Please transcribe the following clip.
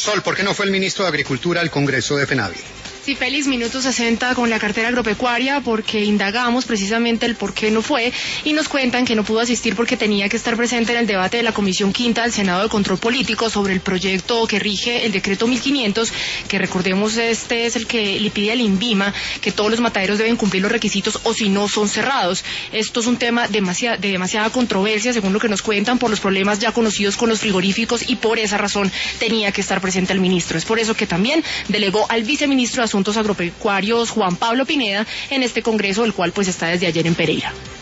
Sol, ¿por qué no fue el ministro de Agricultura al Congreso de FENAVI? Sí, Félix, minuto 60 con la cartera agropecuaria, porque indagamos precisamente el por qué no fue y nos cuentan que no pudo asistir porque tenía que estar presente en el debate de la Comisión Quinta del Senado de Control Político sobre el proyecto que rige el decreto 1500, que recordemos este es el que le pide al INVIMA que todos los mataderos deben cumplir los requisitos o si no son cerrados. Esto es un tema de demasiada controversia, según lo que nos cuentan, por los problemas ya conocidos con los frigoríficos y por esa razón tenía que estar presente el ministro. Es por eso que también delegó al viceministro de Asuntos Agropecuarios, Juan Pablo Pineda, en este congreso, el cual pues está desde ayer en Pereira.